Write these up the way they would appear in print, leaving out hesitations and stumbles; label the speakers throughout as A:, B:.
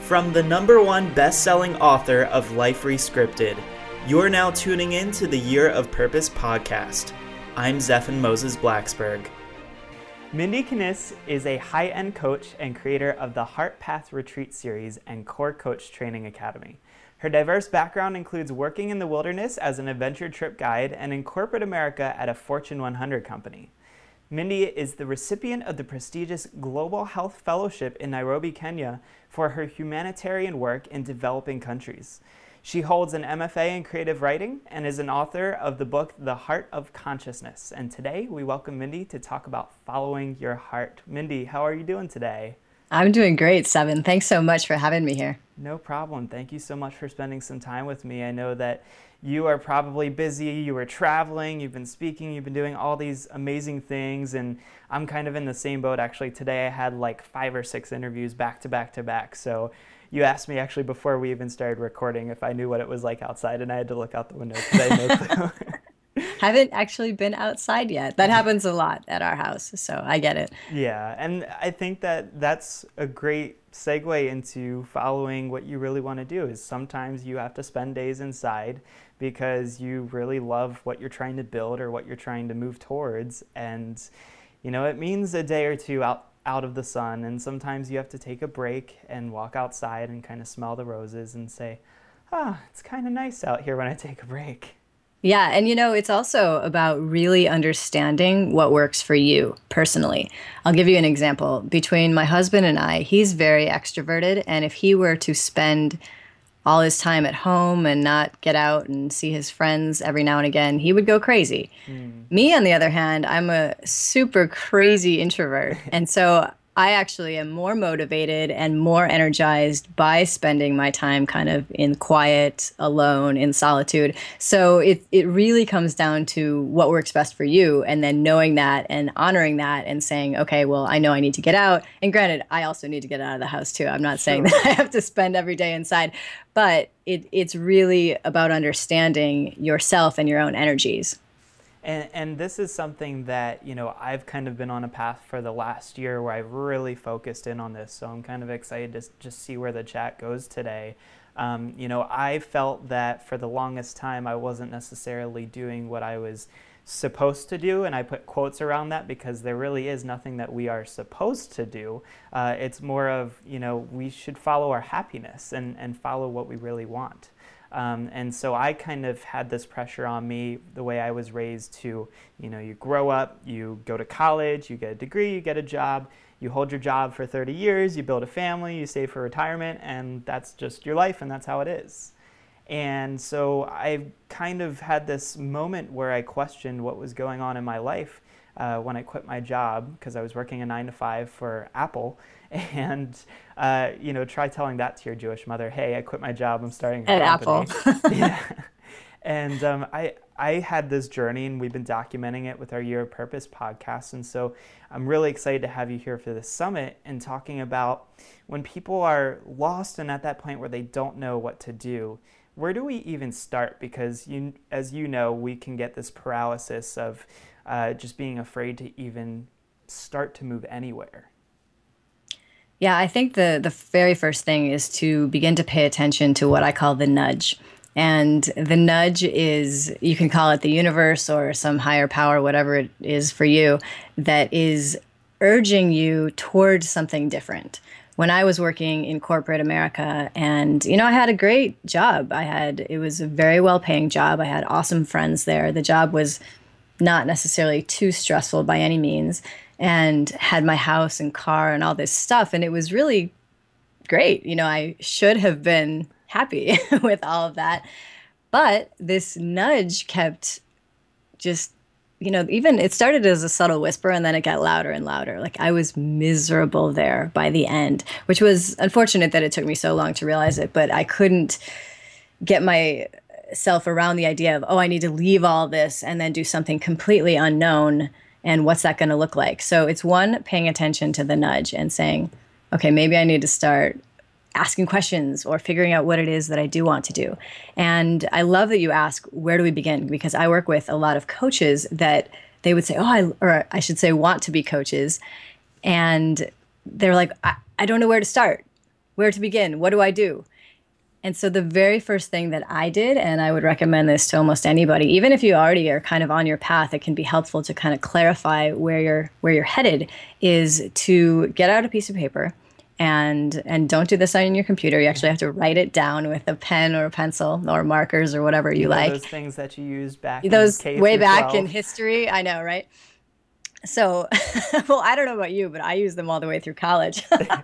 A: From the #1 best-selling author of Life Rescripted, you're now tuning in to the Year of Purpose podcast. I'm Zephan Moses Blacksburg. Mindy Kniss is a high-end coach and creator of the Heart Path Retreat Series and Core Coach Training Academy. Her diverse background includes working in the wilderness as an adventure trip guide and in corporate America at a Fortune 100 company. Mindy is the recipient of the prestigious Global Health Fellowship in Nairobi, Kenya, for her humanitarian work in developing countries. She holds an MFA in creative writing and is an author of the book, The Heart of Consciousness. And today we welcome Mindy to talk about following your heart. Mindy, how are you doing today?
B: I'm doing great, Seven. Thanks so much for having me here.
A: No problem. Thank you so much for spending some time with me. I know that you are probably busy, you were traveling, you've been speaking, you've been doing all these amazing things, and I'm kind of in the same boat actually. Today I had like 5 or 6 interviews back to back to back, so you asked me actually before we even started recording if I knew what it was like outside, and I had to look out the window because I had no clue.
B: Haven't actually been outside yet. That happens a lot at our house, so I get it.
A: Yeah, and I think that that's a great segue into following what you really want to do. Is sometimes you have to spend days inside because you really love what you're trying to build or what you're trying to move towards, and you know, it means a day or two out of the sun, and sometimes you have to take a break and walk outside and kind of smell the roses and say, it's kind of nice out here when I take a break.
B: Yeah, and it's also about really understanding what works for you personally. I'll give you an example. Between my husband and I, he's very extroverted, and if he were to spend all his time at home and not get out and see his friends every now and again, he would go crazy. Me, on the other hand, I'm a super crazy introvert, and so I actually am more motivated and more energized by spending my time kind of in quiet, alone, in solitude. So it really comes down to what works best for you, and then knowing that and honoring that and saying, okay, well, I know I need to get out. And granted, I also need to get out of the house too. I'm not saying that I have to spend every day inside, but it's really about understanding yourself and your own energies.
A: And this is something that, I've kind of been on a path for the last year where I've really focused in on this. So I'm kind of excited to just see where the chat goes today. I felt that for the longest time, I wasn't necessarily doing what I was supposed to do. And I put quotes around that because there really is nothing that we are supposed to do. It's more of, we should follow our happiness and follow what we really want. And so I kind of had this pressure on me the way I was raised to, you grow up, you go to college, you get a degree, you get a job, you hold your job for 30 years, you build a family, you save for retirement, and that's just your life, and that's how it is. And so I kind of had this moment where I questioned what was going on in my life when I quit my job because I was working a 9-to-5 for Apple. And, try telling that to your Jewish mother, hey, I quit my job, I'm starting a company.
B: Apple.
A: Yeah. And I had this journey, and we've been documenting it with our Year of Purpose podcast. And so I'm really excited to have you here for this summit and talking about when people are lost and at that point where they don't know what to do, where do we even start? Because, as you know, we can get this paralysis of just being afraid to even start to move anywhere.
B: Yeah, I think the very first thing is to begin to pay attention to what I call the nudge. And the nudge is, you can call it the universe or some higher power, whatever it is for you, that is urging you towards something different. When I was working in corporate America, and I had a great job. It was a very well-paying job. I had awesome friends there. The job was not necessarily too stressful by any means, and had my house and car and all this stuff. And it was really great. I should have been happy with all of that. But this nudge kept just, even it started as a subtle whisper, and then it got louder and louder. Like, I was miserable there by the end, which was unfortunate that it took me so long to realize it. But I couldn't get myself around the idea of, I need to leave all this and then do something completely unknown. And what's that going to look like? So it's one, paying attention to the nudge and saying, okay, maybe I need to start asking questions or figuring out what it is that I do want to do. And I love that you ask, where do we begin? Because I work with a lot of coaches that they would say, or I should say want to be coaches. And they're like, I don't know where to start. Where to begin? What do I do? And so the very first thing that I did, and I would recommend this to almost anybody, even if you already are kind of on your path, it can be helpful to kind of clarify where you're headed, is to get out a piece of paper and don't do this on your computer. You actually have to write it down with a pen or a pencil or markers or whatever you like.
A: Those things that you used back in
B: Those
A: K
B: way
A: through
B: back in
A: 12.
B: history, I know, right? So, well, I don't know about you, but I use them all the way through college.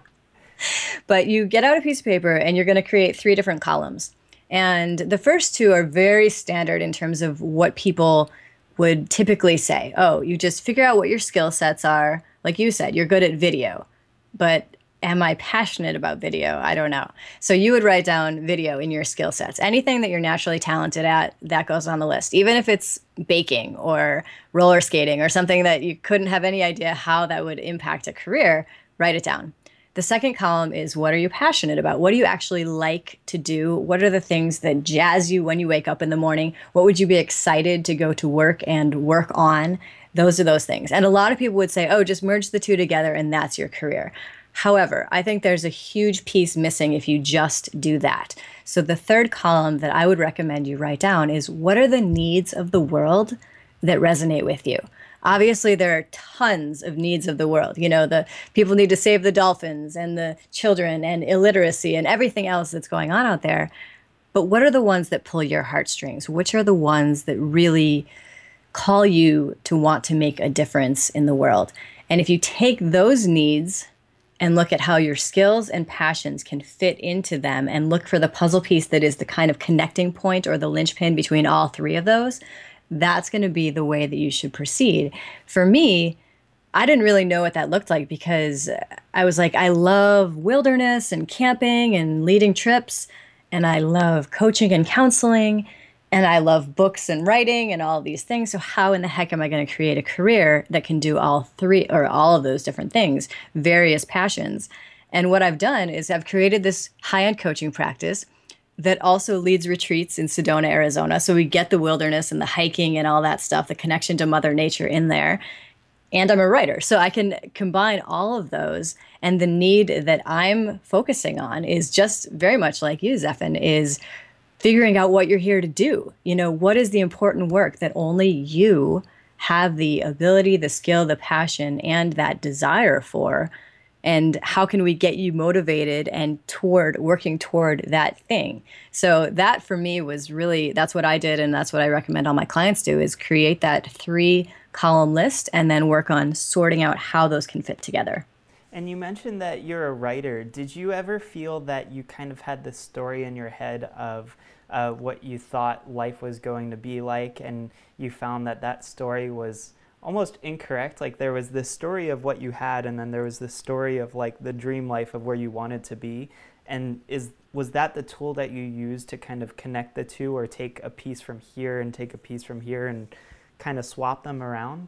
B: But you get out a piece of paper and you're going to create three different columns. And the first two are very standard in terms of what people would typically say. Oh, you just figure out what your skill sets are. Like you said, you're good at video, but am I passionate about video? I don't know. So you would write down video in your skill sets. Anything that you're naturally talented at, that goes on the list. Even if it's baking or roller skating or something that you couldn't have any idea how that would impact a career, write it down. The second column is, what are you passionate about? What do you actually like to do? What are the things that jazz you when you wake up in the morning? What would you be excited to go to work and work on? Those are those things. And a lot of people would say, oh, just merge the two together and that's your career. However, I think there's a huge piece missing if you just do that. So the third column that I would recommend you write down is, what are the needs of the world that resonate with you? Obviously, there are tons of needs of the world. You know, the people need to save the dolphins and the children and illiteracy and everything else that's going on out there. But what are the ones that pull your heartstrings? Which are the ones that really call you to want to make a difference in the world? And if you take those needs and look at how your skills and passions can fit into them and look for the puzzle piece that is the kind of connecting point or the linchpin between all three of those, that's going to be the way that you should proceed. For me, I didn't really know what that looked like because I was like, I love wilderness and camping and leading trips, and I love coaching and counseling, and I love books and writing and all of these things. So how in the heck am I going to create a career that can do all three or all of those different things, various passions? And what I've done is I've created this high-end coaching practice that also leads retreats in Sedona, Arizona. So we get the wilderness and the hiking and all that stuff, the connection to Mother Nature in there. And I'm a writer, so I can combine all of those. And the need that I'm focusing on is just very much like you, Zephan, is figuring out what you're here to do. You know, what is the important work that only you have the ability, the skill, the passion, and that desire for? And how can we get you motivated and working toward that thing? So that for me was really, that's what I did. And that's what I recommend all my clients do, is create that 3-column list and then work on sorting out how those can fit together.
A: And you mentioned that you're a writer. Did you ever feel that you kind of had this story in your head of what you thought life was going to be like, and you found that that story was almost incorrect? Like, there was this story of what you had, and then there was this story of like the dream life of where you wanted to be. And was that the tool that you used to kind of connect the two, or take a piece from here and take a piece from here and kind of swap them around?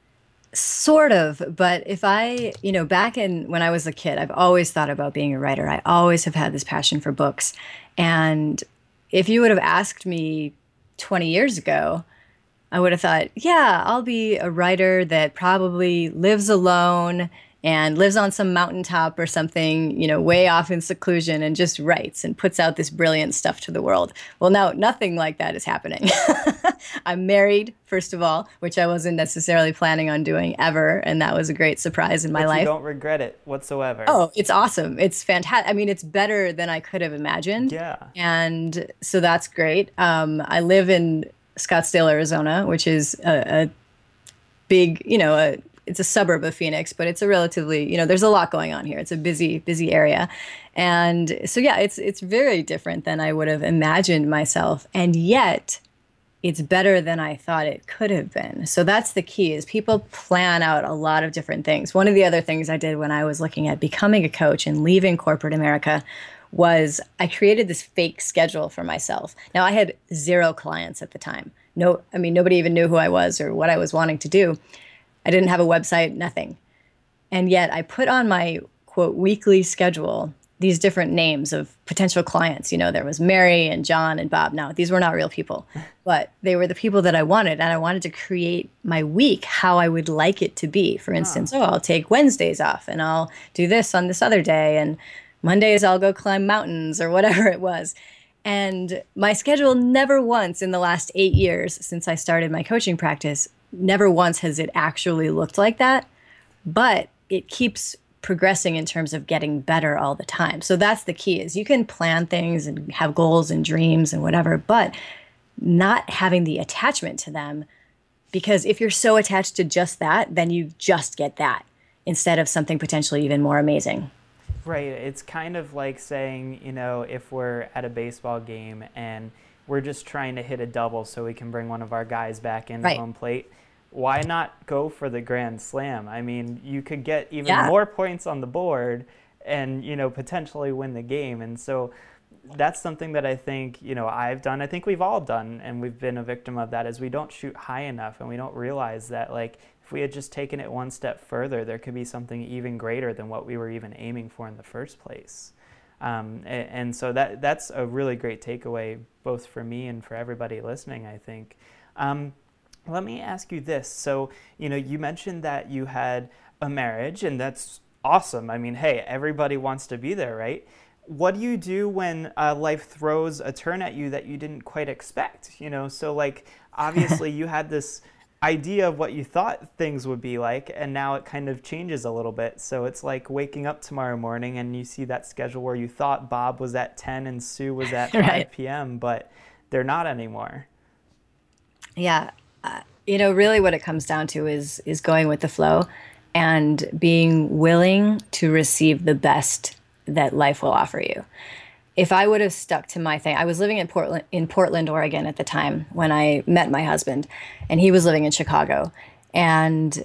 B: Sort of, but if I, back in when I was a kid, I've always thought about being a writer. I always have had this passion for books. And if you would have asked me 20 years ago, I would have thought, yeah, I'll be a writer that probably lives alone and lives on some mountaintop or something, way off in seclusion, and just writes and puts out this brilliant stuff to the world. Well, now nothing like that is happening. I'm married, first of all, which I wasn't necessarily planning on doing ever. And that was a great surprise in my life.
A: You don't regret it whatsoever.
B: Oh, it's awesome. It's fantastic. I mean, it's better than I could have imagined.
A: Yeah.
B: And so that's great. I live in Scottsdale, Arizona, which is a big, it's a suburb of Phoenix, but it's a relatively, there's a lot going on here. It's a busy area. And so, yeah, it's very different than I would have imagined myself. And yet it's better than I thought it could have been. So that's the key, is people plan out a lot of different things. One of the other things I did when I was looking at becoming a coach and leaving corporate America was I created this fake schedule for myself. Now, I had 0 clients at the time. Nobody even knew who I was or what I was wanting to do. I didn't have a website, nothing. And yet I put on my, quote, weekly schedule these different names of potential clients. There was Mary and John and Bob. Now, these were not real people, but they were the people that I wanted. And I wanted to create my week how I would like it to be. For instance, I'll take Wednesdays off and I'll do this on this other day. And Mondays I'll go climb mountains or whatever it was. And my schedule never once in the last 8 years since I started my coaching practice, never once has it actually looked like that. But it keeps progressing in terms of getting better all the time. So that's the key is you can plan things and have goals and dreams and whatever, but not having the attachment to them. Because if you're so attached to just that, then you just get that instead of something potentially even more amazing.
A: Right. It's kind of like saying, if we're at a baseball game and we're just trying to hit a double so we can bring one of our guys back into
B: Right.
A: home plate, why not go for the grand slam? I mean, you could get even
B: Yeah.
A: more points on the board and, potentially win the game. And so that's something that I think, I've done. I think we've all done, and we've been a victim of that, is we don't shoot high enough and we don't realize that, like, if we had just taken it one step further, there could be something even greater than what we were even aiming for in the first place. And so that's a really great takeaway, both for me and for everybody listening, I think. Let me ask you this. So, you mentioned that you had a marriage, and that's awesome. I mean, hey, everybody wants to be there, right? What do you do when life throws a turn at you that you didn't quite expect? So like obviously you had this idea of what you thought things would be like, and now it kind of changes a little bit. So it's like waking up tomorrow morning and you see that schedule where you thought Bob was at 10 and Sue was at
B: Right.
A: 5 p.m., but they're not anymore.
B: Yeah. Really what it comes down to is going with the flow and being willing to receive the best that life will offer you. If I would have stuck to my thing, I was living in Portland, Oregon at the time when I met my husband, and he was living in Chicago. And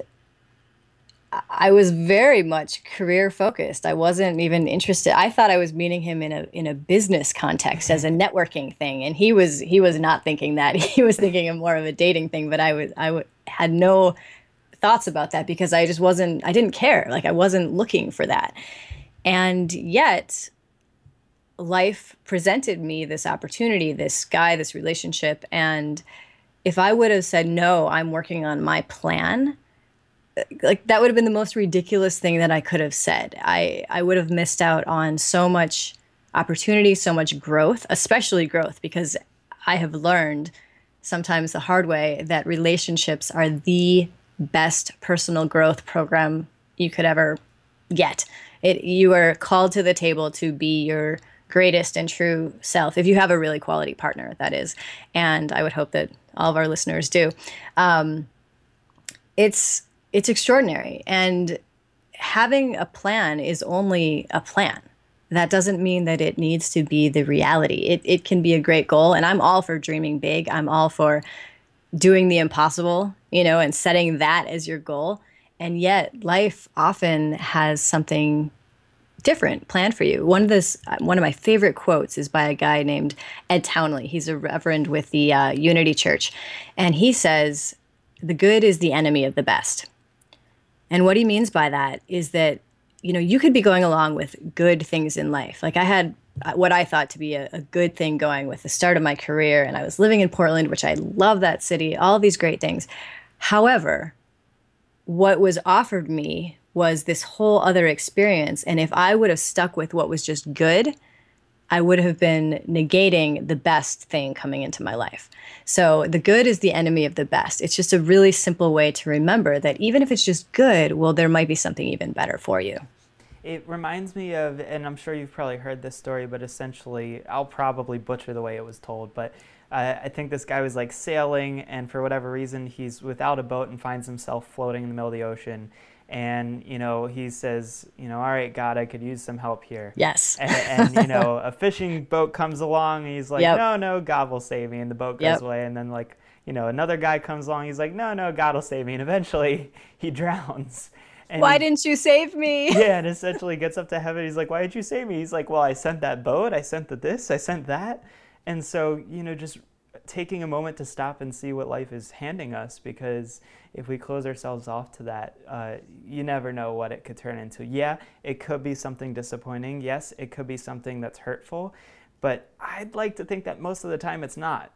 B: I was very much career focused. I wasn't even interested. I thought I was meeting him in a business context as a networking thing, and he was not thinking that. He was thinking of more of a dating thing. But had no thoughts about that because I just wasn't. I didn't care. Like I wasn't looking for that. And yet, life presented me this opportunity, this guy, this relationship. And if I would have said, no, I'm working on my plan, like that would have been the most ridiculous thing that I could have said. I would have missed out on so much opportunity, so much growth, especially growth, because I have learned sometimes the hard way that relationships are the best personal growth program you could ever get. You are called to the table to be your greatest and true self, if you have a really quality partner, that is. And I would hope that all of our listeners do. It's extraordinary. And having a plan is only a plan. That doesn't mean that it needs to be the reality. It can be a great goal. And I'm all for dreaming big. I'm all for doing the impossible, and setting that as your goal. And yet life often has something different planned for you. One of my favorite quotes is by a guy named Ed Townley. He's a reverend with the Unity Church. And he says, the good is the enemy of the best. And what he means by that is that, you could be going along with good things in life. Like I had what I thought to be a good thing going with the start of my career. And I was living in Portland, which I love that city, all these great things. However, what was offered me was this whole other experience. And if I would have stuck with what was just good, I would have been negating the best thing coming into my life. So the good is the enemy of the best. It's just a really simple way to remember that even if it's just good, well, there might be something even better for you.
A: It reminds me of, and I'm sure you've probably heard this story, but essentially, I'll probably butcher the way it was told, but I think this guy was like sailing, and for whatever reason, he's without a boat and finds himself floating in the middle of the ocean. And, he says, all right, God, I could use some help here.
B: Yes.
A: And a fishing boat comes along, and he's like,
B: Yep.
A: no, God will save me. And the boat goes
B: Yep.
A: away. And then, like, another guy comes along, he's like, no, God will save me. And eventually, he drowns. And
B: Why didn't you save me?
A: yeah, and essentially gets up to heaven. He's like, why did you save me? He's like, well, I sent that boat. I sent the this. I sent that. And so, just taking a moment to stop and see what life is handing us, because if we close ourselves off to that, you never know what it could turn into. Yeah, it could be something disappointing. Yes, it could be something that's hurtful. But I'd like to think that most of the time it's not.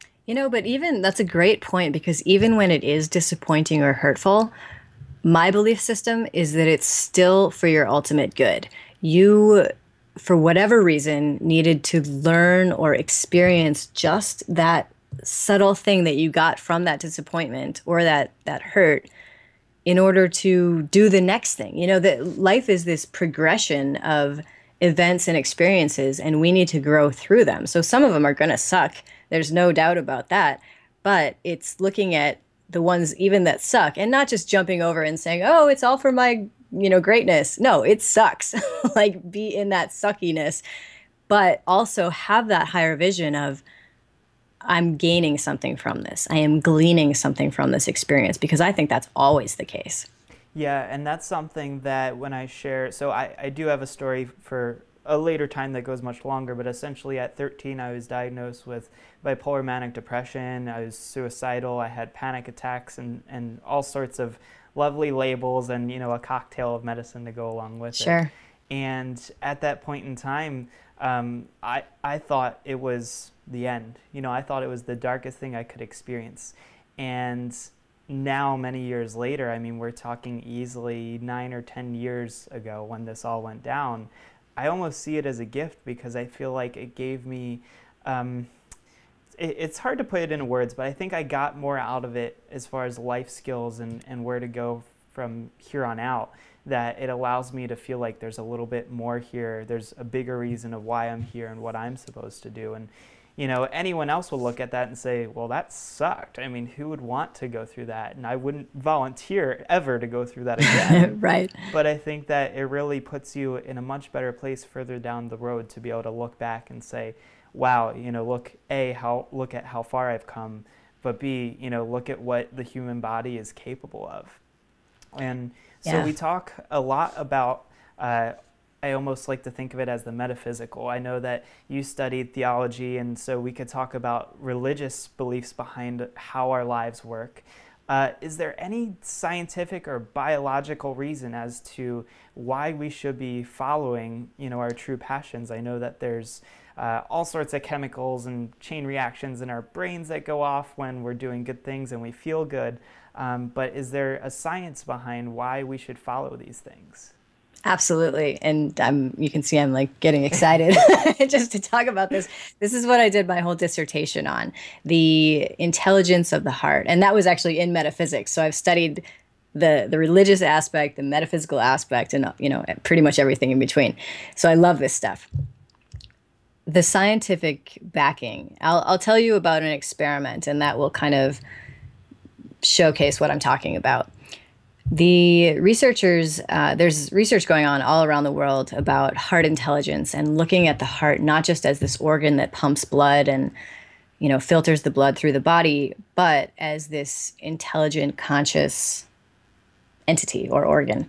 B: But even that's a great point, because even when it is disappointing or hurtful, my belief system is that it's still for your ultimate good. You for whatever reason, needed to learn or experience just that subtle thing that you got from that disappointment or that hurt in order to do the next thing. You know, that life is this progression of events and experiences, and we need to grow through them. So some of them are going to suck. There's no doubt about that. But it's looking at the ones even that suck and not just jumping over and saying, oh, it's all for my, greatness. No, it sucks. Like, be in that suckiness, but also have that higher vision of, I'm gaining something from this. I am gleaning something from this experience, because I think that's always the case.
A: Yeah, and that's something that when I share, so I do have a story for a later time that goes much longer, but essentially at 13, I was diagnosed with bipolar manic depression. I was suicidal. I had panic attacks and all sorts of lovely labels and, a cocktail of medicine to go along with it.
B: Sure.
A: And at that point in time, I thought it was the end. I thought it was the darkest thing I could experience. And now, many years later, I mean, we're talking easily 9 or 10 years ago when this all went down, I almost see it as a gift, because I feel like it gave me, it's hard to put it into words, but I think I got more out of it as far as life skills and where to go from here on out, that it allows me to feel like there's a little bit more here. There's a bigger reason of why I'm here and what I'm supposed to do. And anyone else will look at that and say, well, that sucked. I mean, who would want to go through that? And I wouldn't volunteer ever to go through that again.
B: Right.
A: But I think that it really puts you in a much better place further down the road to be able to look back and say, wow, look at how far I've come, but B, look at what the human body is capable of. And so we talk a lot about, I almost like to think of it as the metaphysical. I know that you studied theology, and so we could talk about religious beliefs behind how our lives work. Is there any scientific or biological reason as to why we should be following, our true passions? I know that there's all sorts of chemicals and chain reactions in our brains that go off when we're doing good things and we feel good. But is there a science behind why we should follow these things?
B: Absolutely. And you can see I'm like getting excited just to talk about this. This is what I did my whole dissertation on, the intelligence of the heart. And that was actually in metaphysics. So I've studied the religious aspect, the metaphysical aspect, and pretty much everything in between. So I love this stuff. The scientific backing. I'll tell you about an experiment, and that will kind of showcase what I'm talking about. The researchers, there's research going on all around the world about heart intelligence and looking at the heart not just as this organ that pumps blood and, filters the blood through the body, but as this intelligent, conscious entity or organ.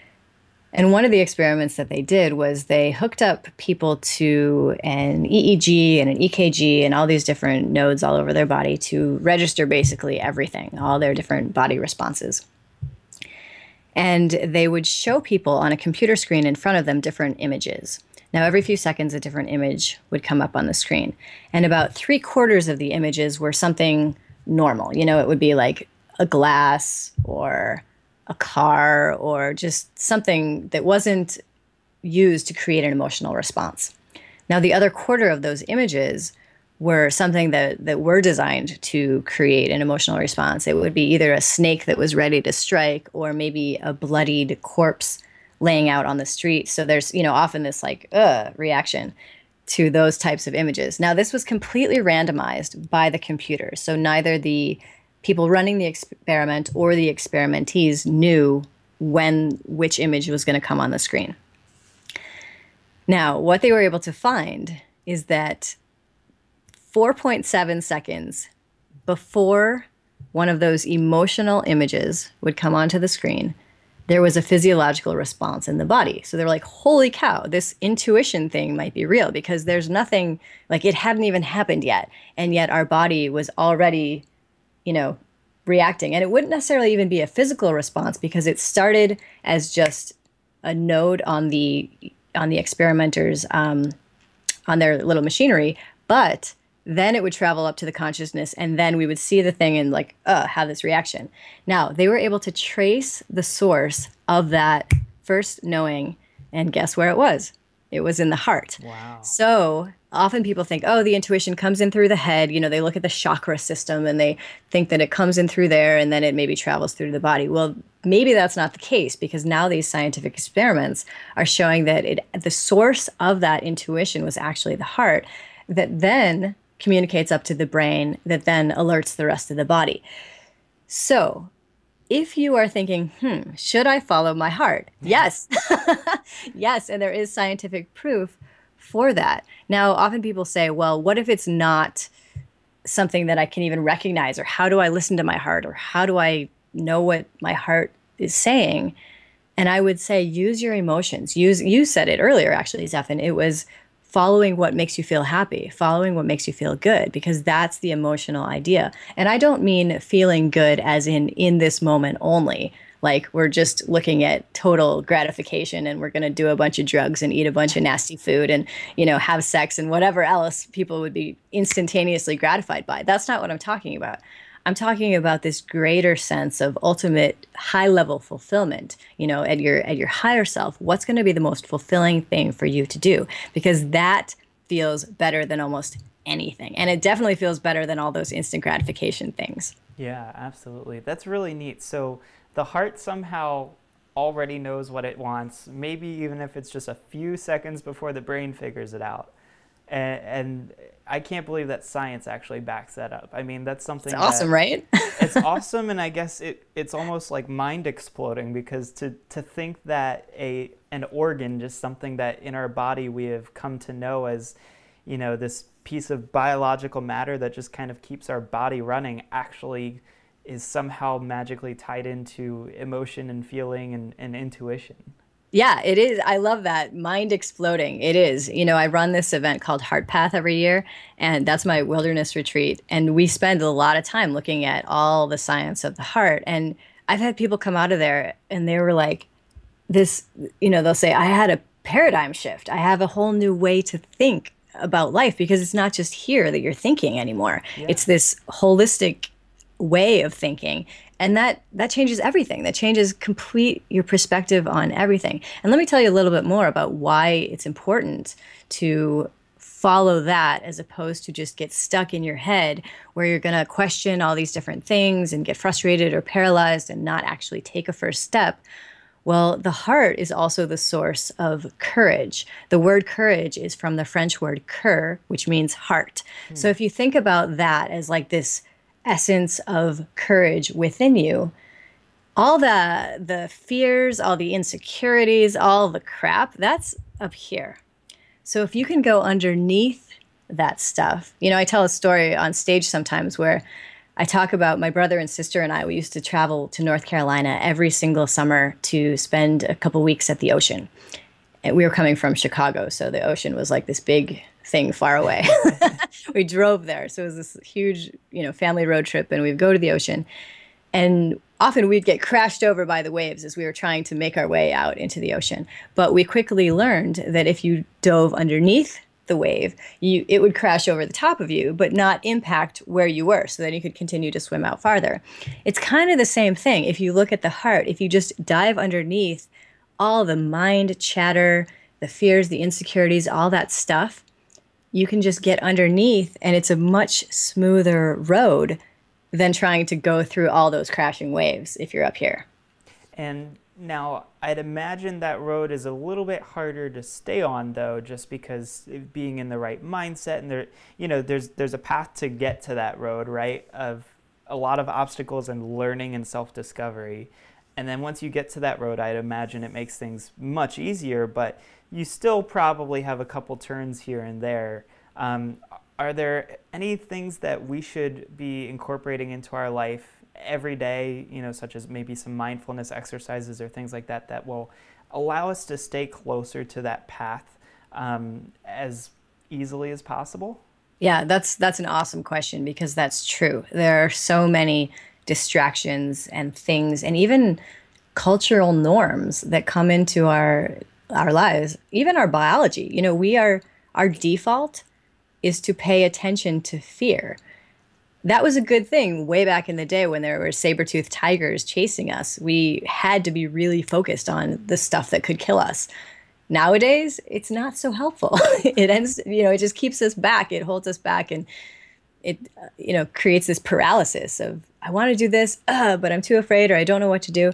B: And one of the experiments that they did was they hooked up people to an EEG and an EKG and all these different nodes all over their body to register basically everything, all their different body responses. And they would show people on a computer screen in front of them different images. Now, every few seconds, a different image would come up on the screen. And about 3/4 of the images were something normal. It would be like a glass or a car or just something that wasn't used to create an emotional response. Now, the other quarter of those images were something that were designed to create an emotional response. It would be either a snake that was ready to strike or maybe a bloodied corpse laying out on the street. So there's, often this reaction to those types of images. Now, this was completely randomized by the computer. So neither the people running the experiment or the experimentees knew which image was going to come on the screen. Now, what they were able to find is that 4.7 seconds before one of those emotional images would come onto the screen, there was a physiological response in the body. So they're like, holy cow, this intuition thing might be real, because there's nothing, like, it hadn't even happened yet. And yet our body was already, reacting. And it wouldn't necessarily even be a physical response, because it started as just a node on the experimenters on their little machinery, but then it would travel up to the consciousness, and then we would see the thing and have this reaction. Now, they were able to trace the source of that first knowing, and guess where it was? It was in the heart.
A: Wow.
B: So often people think, oh, the intuition comes in through the head. You know, they look at the chakra system and they think that it comes in through there and then it maybe travels through the body. Well, maybe that's not the case because now these scientific experiments are showing that the source of that intuition was actually the heart that then communicates up to the brain that then alerts the rest of the body. So if you are thinking, should I follow my heart? Yes. Yes. And there is scientific proof for that. Now, often people say, well, what if it's not something that I can even recognize? Or how do I listen to my heart? Or how do I know what my heart is saying? And I would say use your emotions. You said it earlier, actually, Zephan. It was following what makes you feel happy, following what makes you feel good, because that's the emotional idea. And I don't mean feeling good as in this moment only. Like we're just looking at total gratification and we're going to do a bunch of drugs and eat a bunch of nasty food and, you know, have sex and whatever else people would be instantaneously gratified by. That's not what I'm talking about. I'm talking about this greater sense of ultimate high level fulfillment, you know, at your higher self. What's going to be the most fulfilling thing for you to do? Because that feels better than almost anything. And it definitely feels better than all those instant gratification things.
A: Yeah, absolutely. That's really neat. So the heart somehow already knows what it wants, maybe even if it's just a few seconds before the brain figures it out. And I can't believe that science actually backs that up. I mean, that's something
B: It's awesome, right?
A: it's awesome, and I guess it's almost like mind exploding because to think that an organ, just something that in our body we have come to know as, you know, this piece of biological matter that just kind of keeps our body running, actually is somehow magically tied into emotion and feeling and intuition.
B: Yeah, it is. I love that. Mind exploding. It is. You know, I run this event called Heart Path every year, and that's my wilderness retreat. And we spend a lot of time looking at all the science of the heart. And I've had people come out of there and they were like, this, you know, they'll say, I had a paradigm shift. I have a whole new way to think about life because it's not just here that you're thinking anymore.
A: Yeah.
B: It's this holistic way of thinking, and that changes everything. That changes complete your perspective on everything. And let me tell you a little bit more about why it's important to follow that as opposed to just get stuck in your head where you're going to question all these different things and get frustrated or paralyzed and not actually take a first step. Well, the heart is also the source of courage. The word courage is from the French word cœur, which means heart. So if you think about that as like this essence of courage within you, all the fears, all the insecurities, all the crap, that's up here. So if you can go underneath that stuff, you know, I tell a story on stage sometimes where I talk about my brother and sister and I, we used to travel to North Carolina every single summer to spend a couple weeks at the ocean. And we were coming from Chicago, so the ocean was like this big thing far away. We drove there. So it was this huge, you know, family road trip, and we'd go to the ocean. And often we'd get crashed over by the waves as we were trying to make our way out into the ocean. But we quickly learned that if you dove underneath the wave, it would crash over the top of you, but not impact where you were, so then you could continue to swim out farther. It's kind of the same thing. If you look at the heart, if you just dive underneath all the mind chatter, the fears, the insecurities, all that stuff, you can just get underneath, and it's a much smoother road than trying to go through all those crashing waves if you're up here.
A: And now I'd imagine that road is a little bit harder to stay on though, just because being in the right mindset and there, you know, there's a path to get to that road, right? Of a lot of obstacles and learning and self-discovery. And then once you get to that road, I'd imagine it makes things much easier, but you still probably have a couple turns here and there. Are there any things that we should be incorporating into our life every day, you know, such as maybe some mindfulness exercises or things like that, that will allow us to stay closer to that path as easily as possible?
B: Yeah, that's an awesome question because that's true. There are so many distractions and things and even cultural norms that come into our lives, even our biology. You know, our default is to pay attention to fear. That was a good thing way back in the day when there were saber-toothed tigers chasing us. We had to be really focused on the stuff that could kill us. Nowadays, it's not so helpful. It ends, it just keeps us back. It holds us back, and it, creates this paralysis of, I want to do this, but I'm too afraid, or I don't know what to do.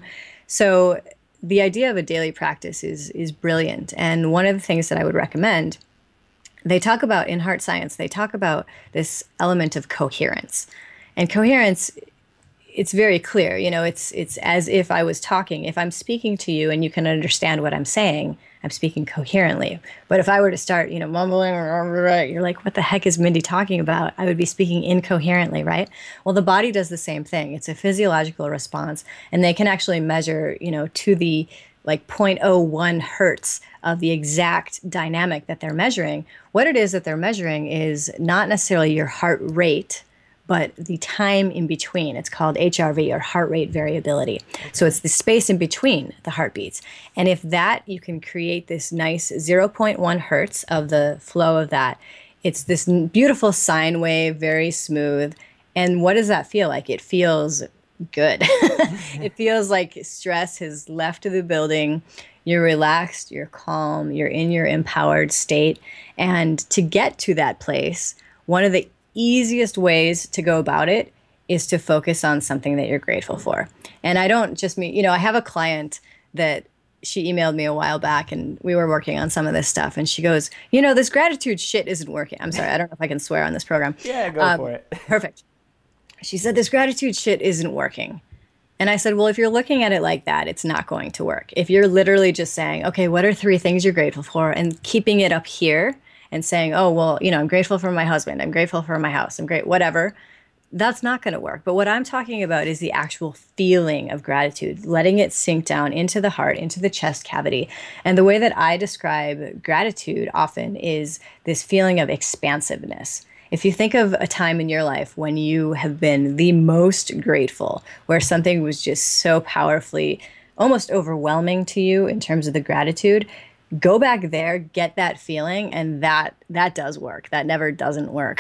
B: So the idea of a daily practice is brilliant. And one of the things that I would recommend, they talk about in heart science, they talk about this element of coherence. And coherence, it's very clear. It's as if I was talking. If I'm speaking to you and you can understand what I'm saying, I'm speaking coherently. But if I were to start, mumbling, you're like, what the heck is Mindy talking about? I would be speaking incoherently, right? Well, the body does the same thing. It's a physiological response, and they can actually measure, to the like zero point zero 0.01 hertz of the exact dynamic that they're measuring. What it is that they're measuring is not necessarily your heart rate, but the time in between. It's called HRV, or heart rate variability. So it's the space in between the heartbeats. And if that, you can create this nice 0.1 hertz of the flow of that, it's this beautiful sine wave, very smooth. And what does that feel like? It feels good. It feels like stress has left the building. You're relaxed, you're calm, you're in your empowered state. And to get to that place, one of the easiest ways to go about it is to focus on something that you're grateful for. And I don't just mean, I have a client that she emailed me a while back, and we were working on some of this stuff, and she goes, this gratitude shit isn't working. I'm sorry, I don't know if I can swear on this program.
A: Yeah, go for it.
B: Perfect. She said, this gratitude shit isn't working. And I said, well, if you're looking at it like that, it's not going to work. If you're literally just saying, okay, what are 3 things you're grateful for, and keeping it up here, and saying, oh, well, I'm grateful for my husband, I'm grateful for my house, I'm great, whatever, that's not going to work. But what I'm talking about is the actual feeling of gratitude, letting it sink down into the heart, into the chest cavity. And the way that I describe gratitude often is this feeling of expansiveness. If you think of a time in your life when you have been the most grateful, where something was just so powerfully, almost overwhelming to you in terms of the gratitude, go back there, get that feeling, and that does work. That never doesn't work.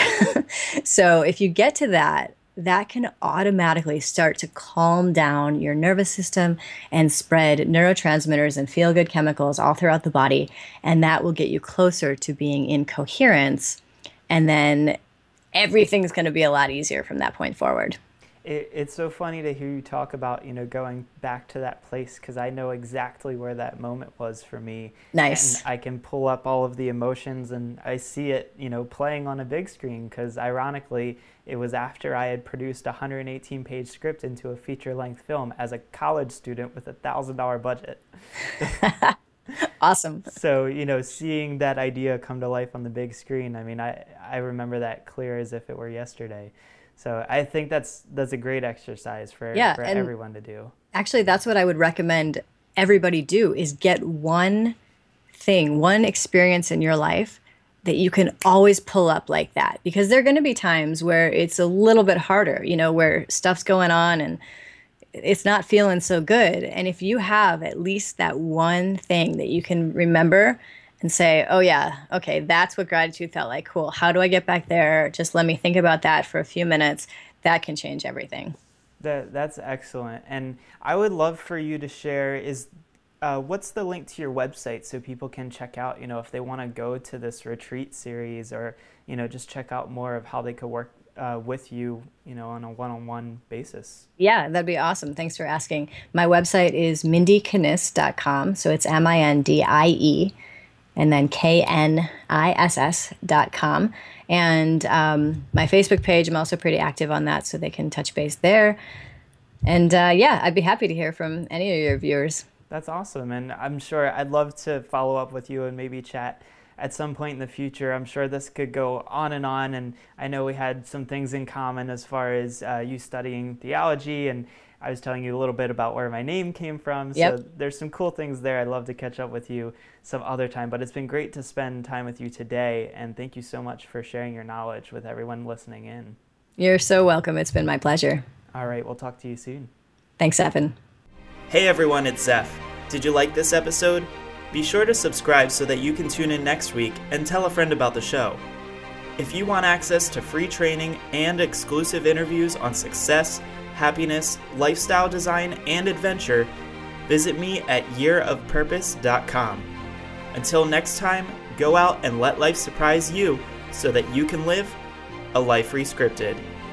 B: So if you get to that, that can automatically start to calm down your nervous system and spread neurotransmitters and feel-good chemicals all throughout the body, and that will get you closer to being in coherence, and then everything's going to be a lot easier from that point forward.
A: It's so funny to hear you talk about, going back to that place, because I know exactly where that moment was for me.
B: Nice.
A: And I can pull up all of the emotions, and I see it, playing on a big screen, because ironically, it was after I had produced a 118-page script into a feature-length film as a college student with a $1,000 budget.
B: Awesome.
A: So, seeing that idea come to life on the big screen, I mean, I remember that clear as if it were yesterday. So I think that's a great exercise for everyone to do.
B: Actually, that's what I would recommend everybody do, is get one thing, one experience in your life that you can always pull up like that. Because there are going to be times where it's a little bit harder, where stuff's going on and it's not feeling so good. And if you have at least that one thing that you can remember and say, oh yeah, okay, that's what gratitude felt like. Cool. How do I get back there? Just let me think about that for a few minutes. That can change everything.
A: That's excellent. And I would love for you to share what's the link to your website so people can check out, if they want to go to this retreat series, or, just check out more of how they could work with you, on a one-on-one basis.
B: Yeah, that'd be awesome. Thanks for asking. My website is mindykniss.com. So it's MINDIE. And then KNISS.com. And my Facebook page, I'm also pretty active on that, so they can touch base there. And I'd be happy to hear from any of your viewers.
A: That's awesome. And I'm sure I'd love to follow up with you and maybe chat at some point in the future. I'm sure this could go on. And I know we had some things in common as far as you studying theology, and I was telling you a little bit about where my name came from.
B: Yep.
A: So there's some cool things there. I'd love to catch up with you some other time, but it's been great to spend time with you today. And thank you so much for sharing your knowledge with everyone listening in.
B: You're so welcome. It's been my pleasure.
A: All right. We'll talk to you soon.
B: Thanks, Evan.
A: Hey everyone, it's Zeph. Did you like this episode? Be sure to subscribe so that you can tune in next week and tell a friend about the show. If you want access to free training and exclusive interviews on success, happiness, lifestyle design, and adventure, visit me at yearofpurpose.com. Until next time, go out and let life surprise you so that you can live a life rescripted.